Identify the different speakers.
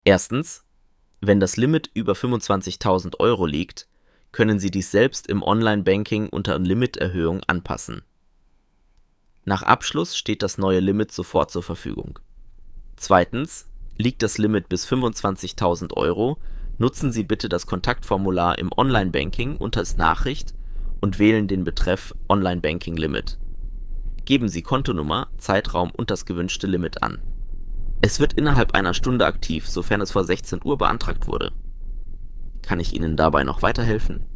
Speaker 1: Erstens: Wenn das Limit über 25.000 € liegt, können Sie dies selbst im Online-Banking unter Limiterhöhung anpassen. Nach Abschluss steht das neue Limit sofort zur Verfügung. Zweitens: Liegt das Limit bis 25.000 €, nutzen Sie bitte das Kontaktformular im Online-Banking unter Nachricht und wählen den Betreff Online-Banking-Limit. Geben Sie Kontonummer, Zeitraum und das gewünschte Limit an. Es wird innerhalb einer Stunde aktiv, sofern es vor 16 Uhr beantragt wurde. Kann ich Ihnen dabei noch weiterhelfen?